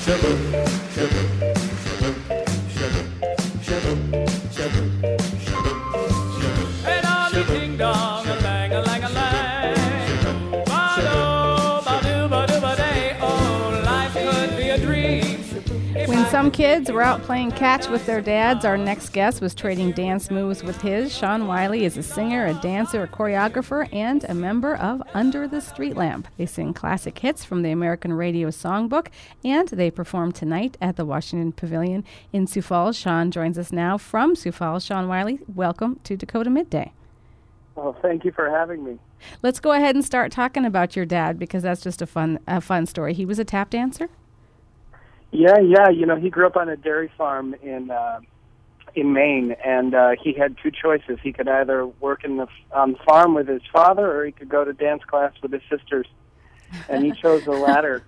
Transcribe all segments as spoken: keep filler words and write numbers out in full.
When some kids were out playing catch with their dads, our next guest was trading dance moves with his. Sean Wiley is a singer, a dancer, a choreographer, and a member of Under the Street Lamp. They sing classic hits from the American Radio Songbook, and they perform tonight at the Washington Pavilion in Sioux Falls. Sean joins us now from Sioux Falls. Sean Wiley, welcome to Dakota Midday. Well, thank you for having me. Let's go ahead and start talking about your dad, because that's just a fun, a fun story. He was a tap dancer? Yeah, yeah. You know, he grew up on a dairy farm in uh, in Maine, and uh, he had two choices. He could either work in the on the farm with his father, or he could go to dance class with his sisters, and he chose the latter.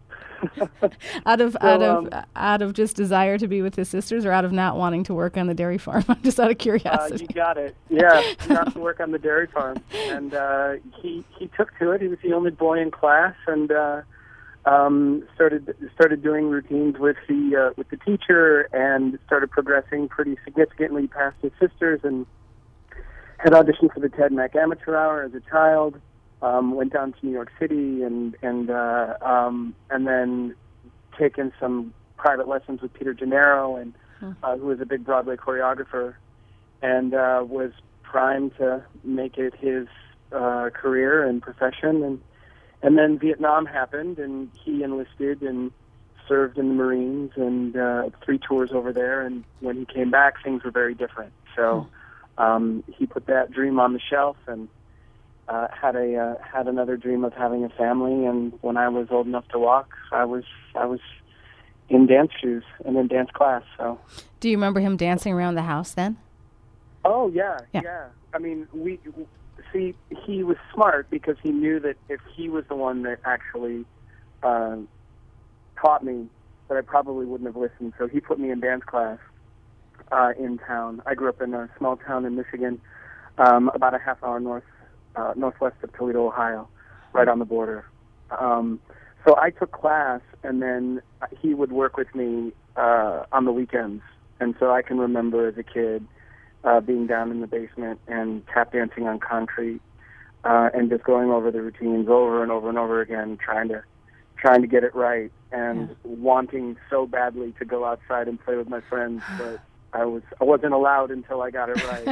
out of so, out of um, out of just desire to be with his sisters, or out of not wanting to work on the dairy farm? Just out of curiosity. Uh, you got it. Yeah, not to work on the dairy farm, and uh, he he took to it. He was the only boy in class, and. Uh, Um, started started doing routines with the uh, with the teacher, and started progressing pretty significantly past his sisters, and had auditioned for the Ted Mack Amateur Hour as a child. Um, went down to New York City, and and uh, um, and then taken some private lessons with Peter Gennaro, and uh, who was a big Broadway choreographer, and uh, was primed to make it his uh, career and profession. And And then Vietnam happened, and he enlisted and served in the Marines, and uh, three tours over there. And when he came back, things were very different. So um, he put that dream on the shelf, and uh, had a uh, had another dream of having a family. And when I was old enough to walk, I was I was in dance shoes and in dance class. So, do you remember him dancing around the house then? Oh yeah, yeah. Yeah. I mean, we. See, he was smart because he knew that if he was the one that actually uh, taught me, that I probably wouldn't have listened. So he put me in dance class uh, in town. I grew up in a small town in Michigan, um, about a half hour north uh, northwest of Toledo, Ohio, right on the border. Um, so I took class, and then he would work with me uh, on the weekends. And so I can remember as a kid Uh, being down in the basement and tap dancing on concrete, uh, and just going over the routines over and over and over again, trying to trying to get it right, and yeah. wanting so badly to go outside and play with my friends, but I was I wasn't allowed until I got it right.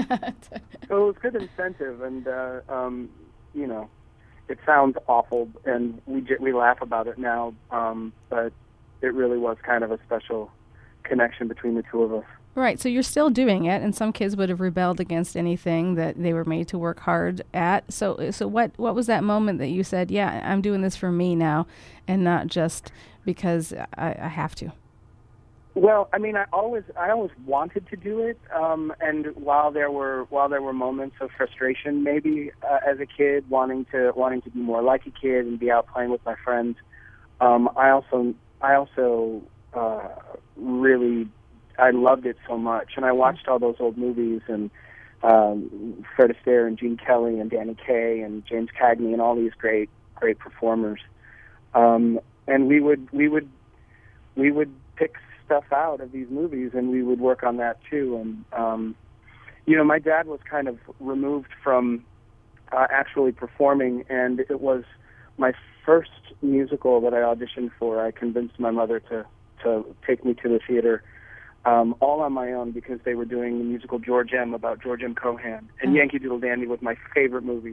So it was good incentive, and uh, um, you know, it sounds awful, and we j- we laugh about it now, um, but it really was kind of a special connection between the two of us. Right, so you're still doing it, and some kids would have rebelled against anything that they were made to work hard at. So so what, what was that moment that you said, yeah, I'm doing this for me now, and not just because I, I have to? Well, I mean, I always I always wanted to do it, um, and while there were while there were moments of frustration, maybe uh, as a kid, wanting to wanting to be more like a kid and be out playing with my friends, um, I also I also uh, really. I loved it so much, and I watched all those old movies, and um, Fred Astaire and Gene Kelly and Danny Kaye and James Cagney and all these great, great performers. Um, and we would we would we would pick stuff out of these movies, and we would work on that too. And um, you know, my dad was kind of removed from uh, actually performing, and it was my first musical that I auditioned for. I convinced my mother to to take me to the theater. Um, all on my own, because they were doing the musical George M. about George M. Cohan. And Yankee Doodle Dandy was my favorite movie.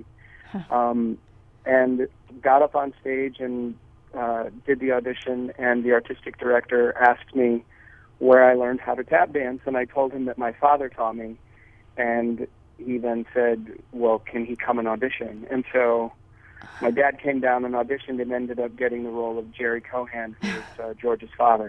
Um, and got up on stage and uh, did the audition, and the artistic director asked me where I learned how to tap dance, and I told him that my father taught me. And he then said, well, can he come and audition? And so my dad came down and auditioned and ended up getting the role of Jerry Cohan, who was uh, George's father.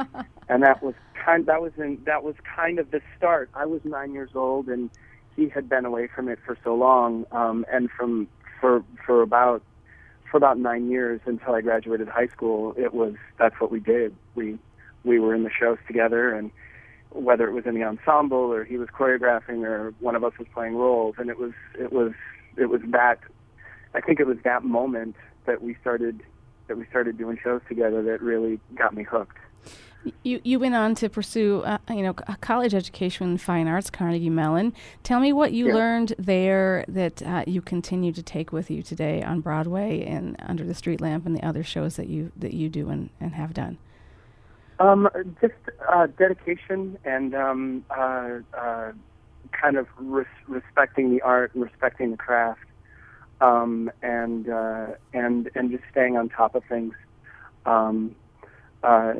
And that was kind. That was in, that was kind of the start. I was nine years old, and he had been away from it for so long, um, and from for for about for about nine years until I graduated high school. It was that's what we did. We we were in the shows together, and whether it was in the ensemble or he was choreographing or one of us was playing roles, and it was it was it was that. I think it was that moment that we started that we started doing shows together that really got me hooked. You you went on to pursue, uh, you know, a college education in fine arts, Carnegie Mellon. Tell me what you yeah. learned there that uh, you continue to take with you today on Broadway and Under the Street Lamp and the other shows that you that you do and, and have done. Um, just uh, dedication and um, uh, uh, kind of res- respecting the art and respecting the craft, um, and uh, and and just staying on top of things. Um, uh,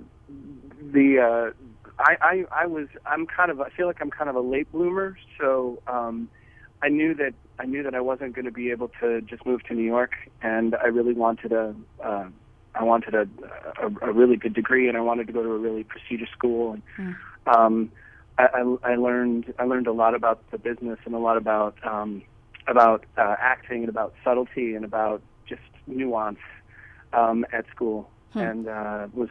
the uh, I, I I was I'm kind of I feel like I'm kind of a late bloomer, so um, I knew that I knew that I wasn't going to be able to just move to New York, and I really wanted a uh, I wanted a, a a really good degree, and I wanted to go to a really prestigious school. And mm. um, I, I, I learned I learned a lot about the business and a lot about um, about uh, acting and about subtlety and about just nuance um, at school, hmm. and uh, was.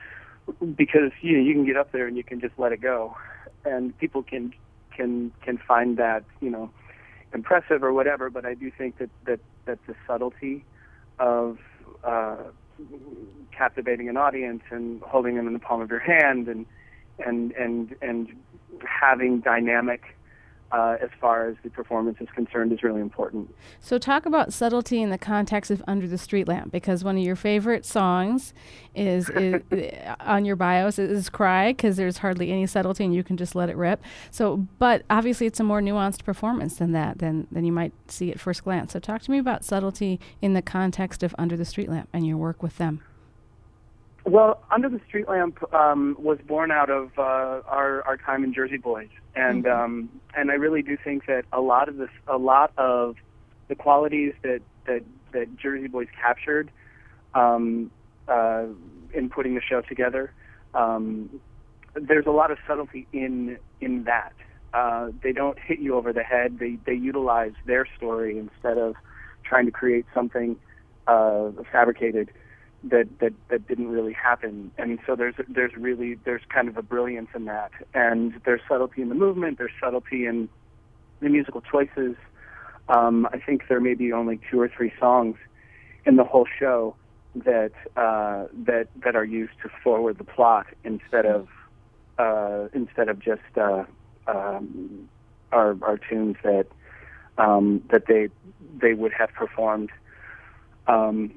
Because you know, you can get up there and you can just let it go, and people can can can find that you know impressive or whatever. But I do think that that, that the subtlety of uh, captivating an audience and holding them in the palm of your hand and and and and having dynamic uh, as far as the performance is concerned is really important. So talk about subtlety in the context of Under the Street Lamp, because one of your favorite songs is, is on your bios is Cry, because there's hardly any subtlety and you can just let it rip. So, but obviously it's a more nuanced performance than that, than, than you might see at first glance. So talk to me about subtlety in the context of Under the Street Lamp and your work with them. Well, Under the Street Lamp um, was born out of uh, our our time in Jersey Boys, and mm-hmm. um, and I really do think that a lot of this, a lot of the qualities that that, that Jersey Boys captured um, uh, in putting the show together, um, there's a lot of subtlety in in that. Uh, they don't hit you over the head. They they utilize their story instead of trying to create something uh, fabricated. That, that that didn't really happen, and so there's there's really there's kind of a brilliance in that, and there's subtlety in the movement, there's subtlety in the musical choices. Um, I think there may be only two or three songs in the whole show that uh, that that are used to forward the plot instead of uh, instead of just uh, um, our our tunes that um, that they they would have performed. Um,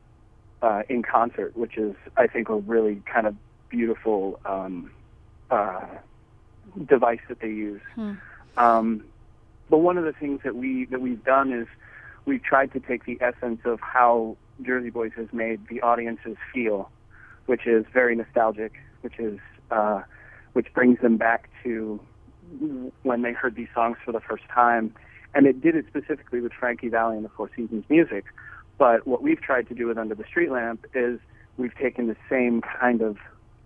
Uh, in concert, which is, I think, a really kind of beautiful um, uh, device that they use. Hmm. Um, but one of the things that we that we've done is we've tried to take the essence of how Jersey Boys has made the audiences feel, which is very nostalgic, which is uh, which brings them back to when they heard these songs for the first time, and it did it specifically with Frankie Valli and the Four Seasons music. But what we've tried to do with Under the Street Lamp is we've taken the same kind of,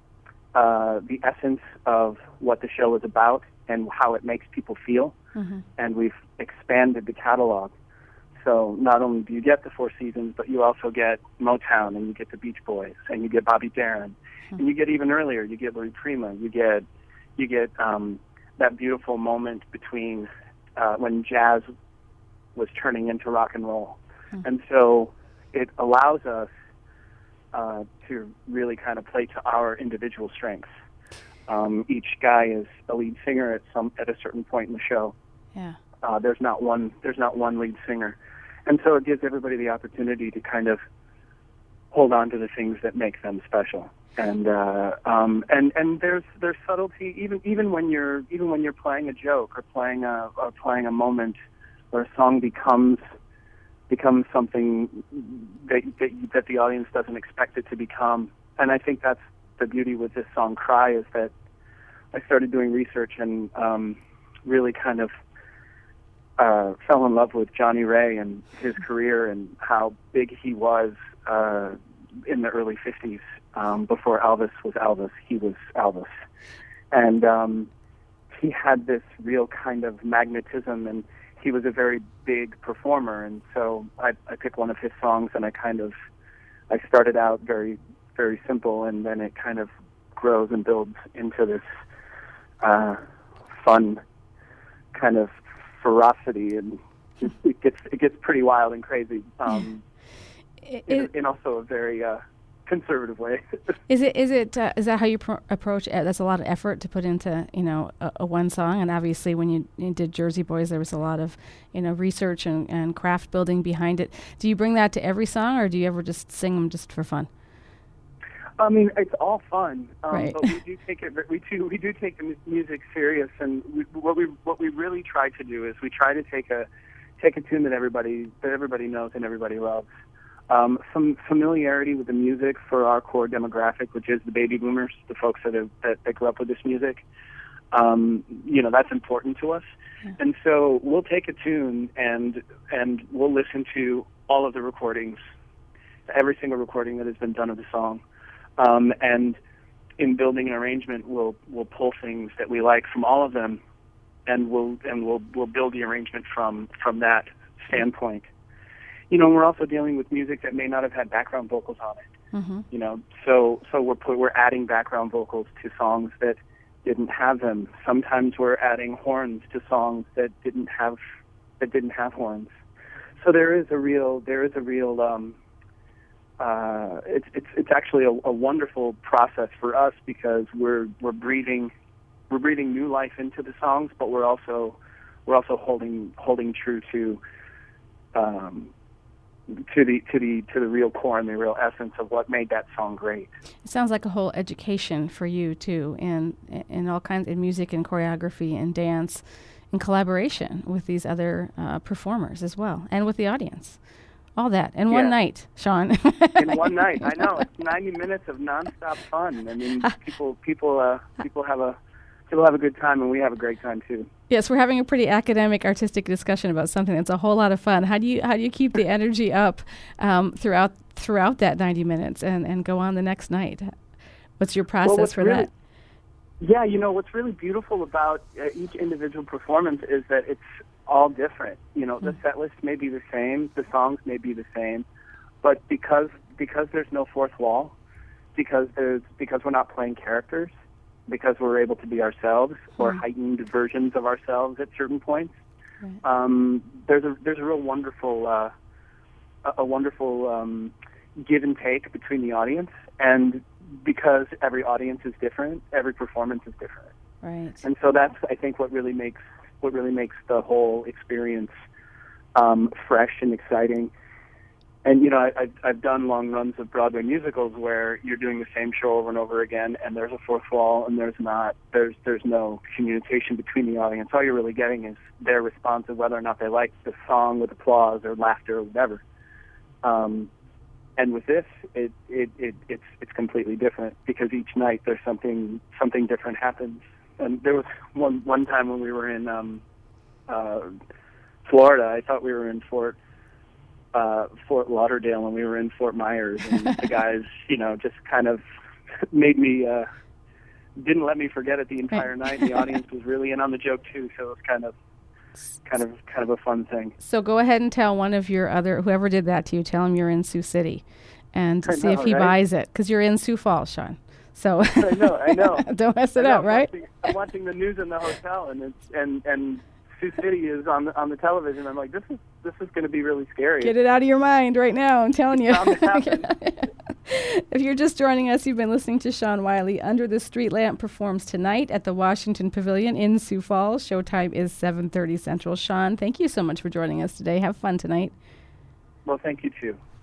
uh, the essence of what the show is about and how it makes people feel, mm-hmm. and we've expanded the catalog. So not only do you get the Four Seasons, but you also get Motown, and you get the Beach Boys, and you get Bobby Darin, mm-hmm. and you get even earlier, you get Louis Prima, you get you get um, that beautiful moment between uh, when jazz was turning into rock and roll. And so it allows us uh, to really kind of play to our individual strengths. Um, each guy is a lead singer at some at a certain point in the show. Yeah. Uh, there's not one. There's not one lead singer, and so it gives everybody the opportunity to kind of hold on to the things that make them special. And uh, um, and and there's there's subtlety even even when you're even when you're playing a joke or playing a or playing a moment where a song becomes. becomes something that, that that the audience doesn't expect it to become. And I think that's the beauty with this song, Cry, is that I started doing research and um, really kind of uh, fell in love with Johnny Ray and his career and how big he was uh, in the early fifties. Um, before Elvis was Elvis, he was Elvis. And um, he had this real kind of magnetism, and he was a very big performer, and so I, I picked one of his songs, and I kind of, I started out very, very simple, and then it kind of grows and builds into this uh, fun kind of ferocity, and it, it gets it gets pretty wild and crazy. Um, It, in, in also a very uh, conservative way. Is it is it uh, is that how you pro- approach it? That's a lot of effort to put into, you know, a, a one song, and obviously when you, you did Jersey Boys, there was a lot of, you know, research and, and craft building behind it. Do you bring that to every song, or do you ever just sing them just for fun? I mean, it's all fun, um, right. but we do take it. We do we do take the mu- music serious, and we, what we what we really try to do is we try to take a take a tune that everybody that everybody knows and everybody loves. Um, some familiarity with the music for our core demographic, which is the baby boomers, the folks that have, that, that grew up with this music. Um, you know, that's important to us. Yeah. And so we'll take a tune and and we'll listen to all of the recordings, every single recording that has been done of the song. Um, and in building an arrangement, we'll we'll pull things that we like from all of them, and we'll and we'll we'll build the arrangement from from that standpoint. You know, we're also dealing with music that may not have had background vocals on it. Mm-hmm. You know, so so we're put, we're adding background vocals to songs that didn't have them. Sometimes we're adding horns to songs that didn't have that didn't have horns. So there is a real there is a real um, uh, it's it's it's actually a, a wonderful process for us because we're we're breathing we're breathing new life into the songs, but we're also we're also holding holding true to. Um, to the to the to the real core and the real essence of what made that song great. It sounds like a whole education for you too, in in all kinds of music and choreography and dance, in collaboration with these other uh, performers as well, and with the audience. All that in yeah. one night, Sean. In one night, I know. It's ninety minutes of nonstop fun. I mean, people people uh, people have a people have a good time, and we have a great time too. Yes, we're having a pretty academic, artistic discussion about something that's a whole lot of fun. How do you how do you keep the energy up um, throughout throughout that ninety minutes and, and go on the next night? What's your process well, what's for really, that? Yeah, you know, what's really beautiful about uh, each individual performance is that it's all different. You know, mm. the set list may be the same, the songs may be the same, but because because there's no fourth wall, because there's because we're not playing characters, because we're able to be ourselves or mm. heightened versions of ourselves at certain points. Right. Um, there's a there's a real wonderful uh, a, a wonderful um, give and take between the audience, and because every audience is different, every performance is different. Right. And so that's I think what really makes what really makes the whole experience um, fresh and exciting. And, you know, I, I've, I've done long runs of Broadway musicals where you're doing the same show over and over again, and there's a fourth wall, and there's not, there's there's no communication between the audience. All you're really getting is their response of whether or not they like the song with applause or laughter or whatever. Um, and with this, it, it, it it's it's completely different because each night there's something something different happens. And there was one one time when we were in um, uh, Florida, I thought we were in Fort. Uh, Fort Lauderdale, and we were in Fort Myers, and the guys, you know, just kind of made me, uh, didn't let me forget it the entire night. The audience was really in on the joke too, so it was kind of, kind of, kind of a fun thing. So go ahead and tell one of your other, whoever did that to you, tell him you're in Sioux City, and I see know, if he right? buys it, because you're in Sioux Falls, Sean. So I know, I know. Don't mess it I know, up, right? I'm watching, I'm watching the news in the hotel, and it's and and. Sioux City is on the on the television. I'm like, this is this is going to be really scary. Get it out of your mind right now. I'm telling you. It's If you're just joining us, you've been listening to Sean Wiley. Under the Street Lamp performs tonight at the Washington Pavilion in Sioux Falls. Showtime is seven thirty Central. Sean, thank you so much for joining us today. Have fun tonight. Well, thank you too.